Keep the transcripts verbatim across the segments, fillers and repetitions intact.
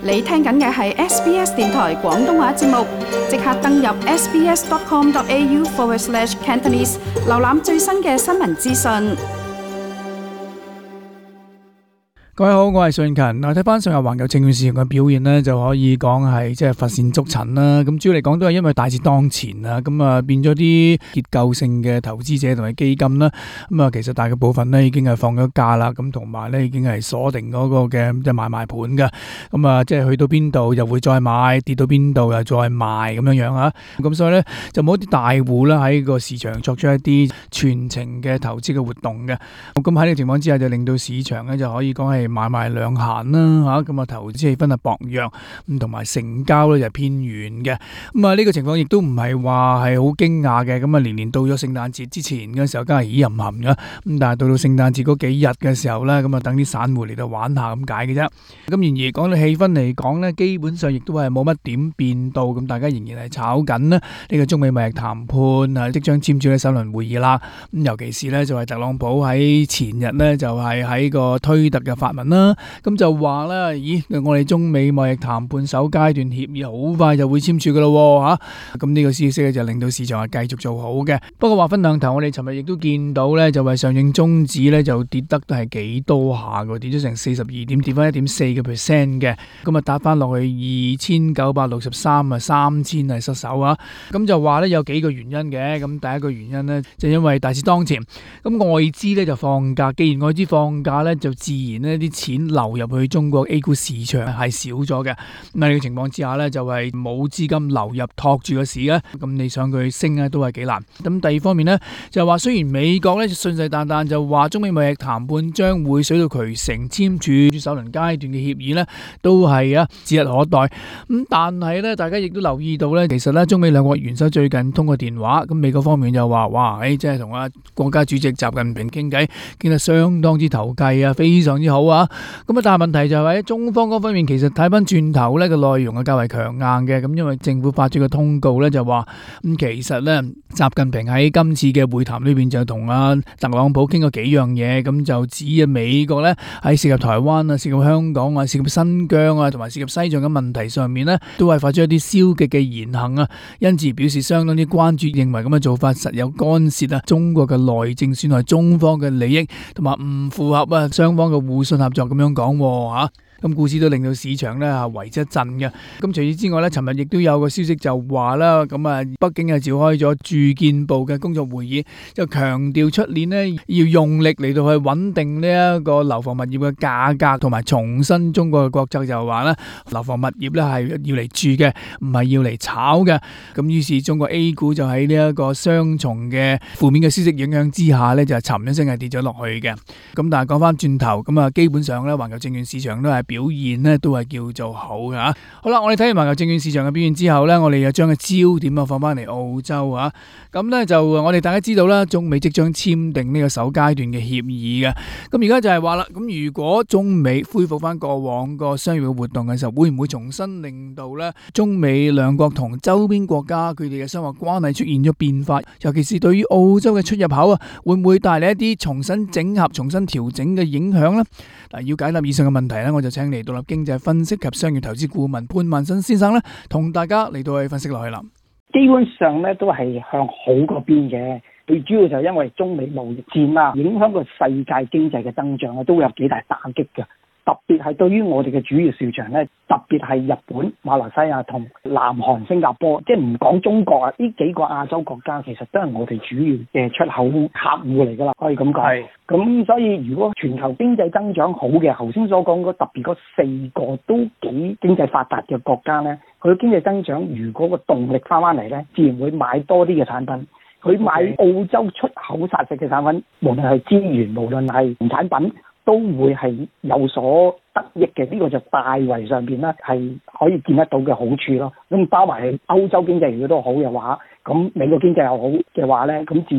你聽緊嘅係 S B S 電台廣東話節目，即刻登入 sbs.com.au forward slash Cantonese， 瀏覽最新嘅新聞資訊。 各位好，我係順勤。我睇翻上日環球證券市場嘅表現呢，就可以講係即係乏善足陳啦。咁主要嚟講都係因為大市當前啊，咁啊變咗啲結構性嘅投資者同埋基金啦。咁啊其實大嘅部分呢已經係放咗假啦，咁同埋呢已經係鎖定嗰個嘅即係買賣盤嘅。咁啊即係去到邊度又會再買，跌到邊度又再賣咁樣樣啊。咁所以呢就冇一啲大戶啦喺個市場作出一啲全程嘅投資嘅活動嘅。咁喺呢個情況之下就令到市場呢就可以講係買賣兩閒啦嚇，咁啊投資氣氛啊薄弱，咁同埋成交咧就偏軟嘅。咁啊呢個情況亦都唔係話係好驚訝嘅。咁啊年年到咗聖誕節之前嘅時候，梗係咦吟吟嘅。咁但係到到聖誕節嗰幾日嘅時候咧，咁啊等啲散戶嚟到玩下咁解嘅啫。咁然而講到氣氛嚟講咧，基本上亦都係冇乜點變到。咁大家仍然係炒緊咧呢個中美貿易談判啊，即將簽署嘅首輪會議啦。咁尤其是咧就係特朗普喺前日咧就係喺個推特嘅發文啦，咁就話啦，咦，我哋中美貿易談判首階段協議好快就會簽署噶咯吓，咁呢個消息咧就令到市場係繼續做好嘅。不過話分兩頭，我哋尋日亦都見到咧，就係上證綜指咧就跌得都係幾多下嘅，跌咗成四十二點，跌翻一點四嘅 percent 嘅，咁啊打翻落去二千九百六十三啊，三千係失守啊。咁就話咧有幾個原因嘅，咁第一個原因咧就因為大市當前，咁外資咧就放假，既然外資放假咧，就自然呢啲錢流入去中國 A 股市場係少咗嘅。咁喺呢個情況之下咧，就係冇資金流入托住個市咧，咁你想佢升咧都係幾難。咁第二方面咧就係話，雖然美國咧信誓旦旦就話中美貿易談判將會水到渠成，簽署首輪階段嘅協議咧，都係啊指日可待。咁但係咧，大家亦都留意到咧，其實咧中美兩國元首最近通過電話，咁美國方面就話哇，誒即係同啊國家主席習近平傾偈，傾得相當之投機啊，非常之好啊。咁啊，但係問題就係喺中方嗰方面，其實睇翻轉頭咧個內容係較為強硬嘅。咁因為政府發出個通告咧，就話咁其實咧習近平喺今次嘅會談裏邊就同阿特朗普傾過幾樣嘢，咁就指啊美國咧喺涉及台灣啊、涉及香港啊、涉及新疆啊同埋涉及西藏嘅問題上面咧，都係發出一啲消極嘅言行啊，因此表示相當之關注，認為咁嘅做法實有干涉啊中國嘅內政，損害中方嘅利益，同埋唔符合啊雙方嘅互信合作咁樣講吓。咁故事都令到市場咧為之一振嘅。咁除此之外咧，尋日亦都有個消息就話啦，咁啊北京係召開咗住建部嘅工作會議，就強調出年呢要用力嚟到去穩定呢一個樓房物業嘅價格，同埋重申中國嘅國策，就話咧樓房物業咧係要嚟住嘅，唔係要嚟炒嘅。咁於是中國 A 股就喺呢一個雙重嘅負面嘅消息影響之下咧，就係沉一聲係跌咗落去嘅。咁但係講翻轉頭，咁啊基本上咧環球證券市場都係表現咧都係叫做好嘅吓。好啦，我哋睇完環球證券市場嘅表現之後咧，我哋又將個焦點啊放翻嚟澳洲啊。咁咧就我哋大家知道啦，中美即將簽訂呢個首階段嘅協議嘅。咁而家就係話啦，咁如果中美恢復翻過往個商業嘅活動嘅時候，會唔會重新令到咧中美兩國同周邊國家佢哋嘅商業關係出現咗變化？尤其是對於澳洲嘅出入口啊，會唔會帶嚟一啲重新整合、重新調整嘅影響呢？嗱，要解答以上嘅問題咧，我就請嚟獨立經濟分析及商業投資顧問潘萬新先生咧，同大家嚟到去分析落去啦。 基本上咧都係向好嗰邊嘅，最主要就係因為中美貿易戰啦，影響個世界經濟嘅增長啊，都會有幾大打擊嘅。特別係對於我哋嘅主要市場咧，特別係日本、馬來西亞同南韓、新加坡，即係唔講中國啊，呢幾個亞洲國家其實都係我哋主要嘅出口客戶嚟㗎啦，可以咁講。係。咁所以如果全球經濟增長好嘅，頭先所講嗰特別嗰四個都幾經濟發達嘅國家咧，佢經濟增長如果個動力翻翻嚟咧，自然會買多啲嘅產品。佢買澳洲出口殺食嘅產品，無論係資源，無論係農產品，都會係有所得益嘅。呢、這個就大圍上邊咧係可以見得到嘅好處咯。咁包埋係歐洲經濟如果都好嘅話，咁美國經濟又好嘅話咧，咁自然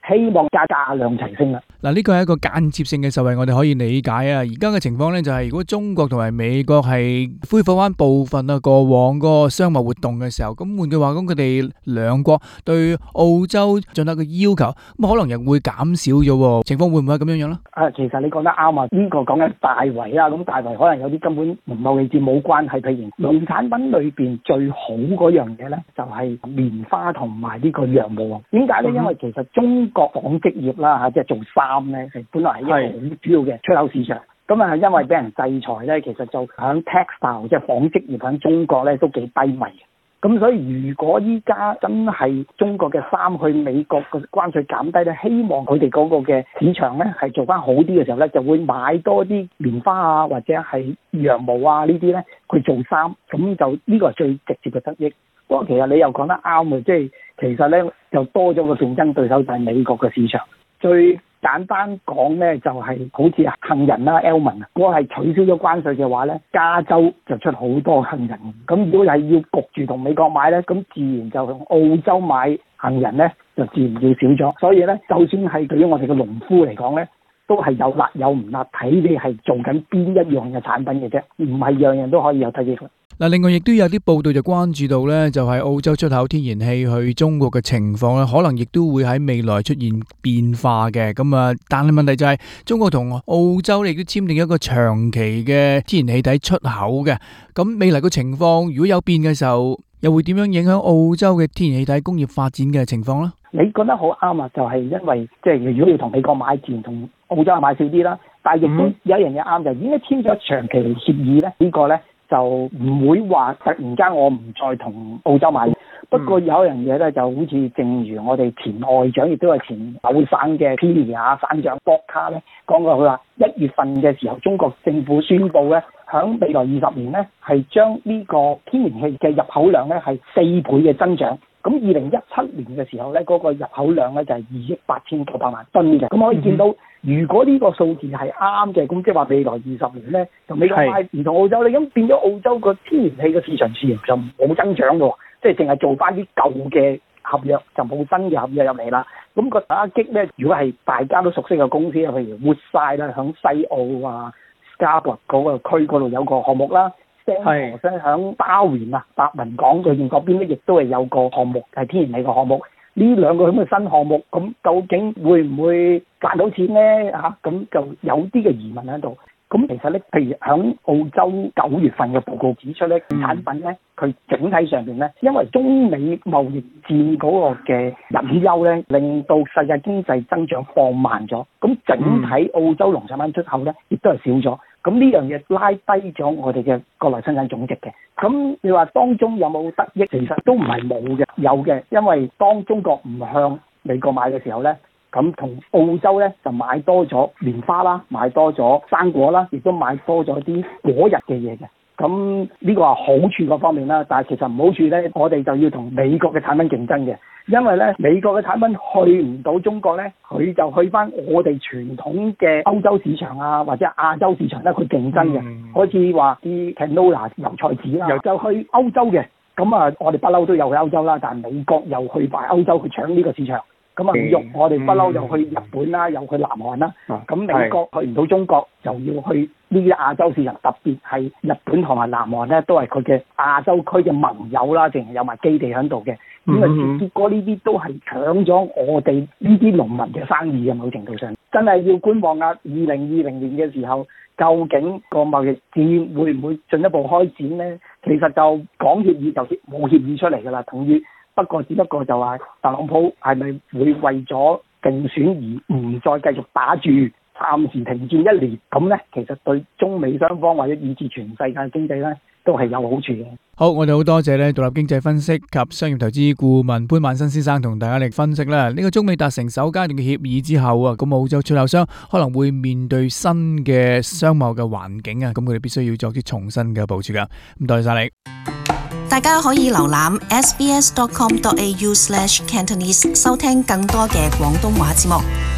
希望價價量齊升啦。 嗱，呢個係一個間接性嘅受惠，我哋可以理解啊。而家嘅情況咧就係，如果中國同埋美國係恢復翻部分啊過往嗰個商貿活動嘅時候，咁換句話講，佢哋兩國對澳洲進行嘅要求，咁可能又會減少咗，情況會唔會係咁樣樣咧？ 啊，其實你講得啱啊！呢個講緊大圍啦，咁大圍可能有啲根本同貿易戰冇關係，譬如農產品裏邊最好嗰樣嘢咧，就係棉花同埋呢個羊毛啊。點解咧？因為其實中國紡織業啦嚇，即係做衫咧，係本來係一個好主要嘅出口市場。咁啊，因為俾人制裁咧，其實就響 textile 即係紡織業響中國咧都幾低迷。咁所以如果依家真係中國嘅衫去美國嘅關稅減低咧，希望佢哋嗰個嘅市場咧係做翻好啲嘅時候咧，就會買多啲棉花啊或者係羊毛啊呢啲咧去做衫，咁就呢個係最直接嘅得益。不過其實你又講得啱嘅，即係其實咧就多咗個競爭對手就係美國嘅市場。最簡單講咧，就係好似杏仁啦 almond 啊，如果係取消咗關稅嘅話咧，加州就出好多杏仁。咁如果係要焗住同美國買咧，咁自然就從澳洲買杏仁咧，就自然要少咗。所以咧，就算係對於我哋嘅農夫嚟講咧，都係有辣有唔辣，睇你係做緊邊一樣嘅產品嘅啫，唔係樣樣都可以有得益。 嗱，另外亦都有啲報道就關注到咧，就係澳洲出口天然氣去中國嘅情況咧，可能亦都會喺未來出現變化嘅。咁啊，但係問題就係中國同澳洲亦都簽訂一個長期嘅天然氣體出口嘅。咁未來嘅情況如果有變嘅時候，又會點樣影響澳洲嘅天然氣體工業發展嘅情況咧？ 你講得好啱啊！就係因為即係如果要同美國買，自然同澳洲買少啲啦。但係亦都有一樣嘢啱，就係已經簽咗長期協議咧，呢個咧就唔會話突然間我唔再同澳洲買。不過有一樣嘢咧，就好似正如我哋前外長亦都係前紐省嘅 Pelia 省長博卡咧講過，佢話一月份嘅時候，中國政府宣布咧，響未來二十年咧係將呢個天然氣嘅入口量咧係四倍嘅增長。咁二零一七年嘅時候咧，嗰、那個入口量咧就係二億八千九百萬噸嘅。咁可以見到，如果呢個數字係啱嘅，咁即係話未來二十年咧，同美國買唔同澳洲咧，咁變咗澳洲個天然氣嘅市場自然就冇增長嘅，即係淨係做翻啲舊嘅合約，就冇新嘅合約入嚟啦。咁、那個打擊咧，如果係大家都熟悉嘅公司啊，譬如活晒啦，響西澳啊、Scarborough 嗰個區嗰度有個項目啦。係，喺巴源啊、白雲港對面嗰邊咧，亦都係有個項目係天然氣嘅項目。呢兩個咁嘅新項目，咁究竟會唔會賺到錢咧？嚇、啊，咁就有啲嘅疑問喺度。咁其實咧，譬如喺澳洲九月份嘅報告指出咧，產品咧，佢整體上邊咧，因為中美貿易戰嗰個嘅隱憂咧，令到世界經濟增長放慢咗。咁整體澳洲農產品出口咧，亦都係少咗。咁呢樣嘢拉低咗我哋嘅國內生產總值嘅。咁你話當中有冇得益？其實都唔係冇嘅，有嘅。因為當中國唔向美國買嘅時候咧，咁同澳洲咧就買多咗棉花啦，買多咗生果啦，亦都買多咗啲果日嘅嘢嘅。咁呢個係好處嗰方面啦，但係其實唔好處咧，我哋就要同美國嘅產品競爭嘅。因為咧，美國嘅產品去唔到中國咧，佢就去翻我哋傳統嘅歐洲市場啊，或者亞洲市場咧，去競爭嘅。嗯、好似話啲 canola 油菜籽啦，又就去歐洲嘅。咁啊，我哋不嬲都有去歐洲啦，但係美國又去埋歐洲去搶呢個市場。咁啊，肉我哋不嬲又去日本啦，又去南韓啦。咁、嗯、美國去唔到中國，就要去呢啲亞洲市場，特別係日本同埋南韓咧，都係佢嘅亞洲區嘅盟友啦，淨係有埋基地喺度嘅。咁啊、嗯，結果呢啲都係搶咗我哋呢啲農民嘅生意嘅，某程度上真係要觀望啊！二零二零年嘅時候，究竟個貿易戰會唔會進一步開展咧？其實就講協議就冇協議出嚟㗎啦，同意。不過只不過就話特朗普係咪會為咗競選而唔再繼續打住，暫時停戰一年咁咧？其實對中美雙方或者以至全世界經濟咧，都係有好處嘅。 好，我哋好多謝咧獨立經濟分析及商業投資顧問潘萬新先生同大家嚟分析啦。呢個中美達成首階段嘅協議之後啊，咁澳洲出口商可能會面對新嘅商貿嘅環境啊，咁佢哋必須要作啲重新嘅部署噶。咁多謝晒你。 大家可以瀏覽 s b s dot com dot a u slash cantonese 收聽更多嘅廣東話節目。